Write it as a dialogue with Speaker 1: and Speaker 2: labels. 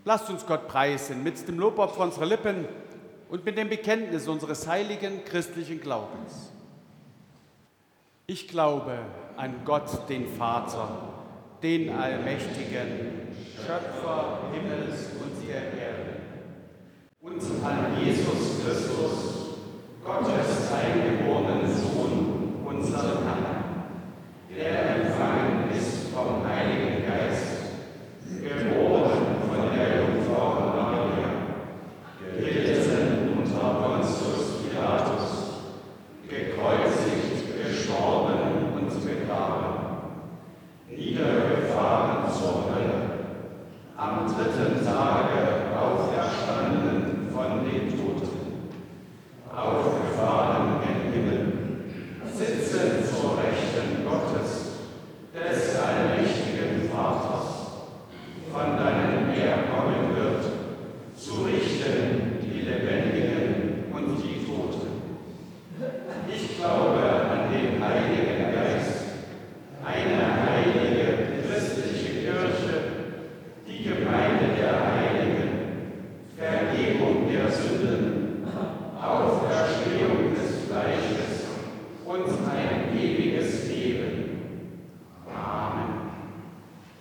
Speaker 1: Lasst uns Gott preisen mit dem Lobopfer unserer Lippen und mit dem Bekenntnis unseres heiligen christlichen Glaubens. Ich glaube an Gott, den Vater, den Allmächtigen, Schöpfer Himmels und der Erde, und an Jesus Christus, Gottes eingeborenen Sohn,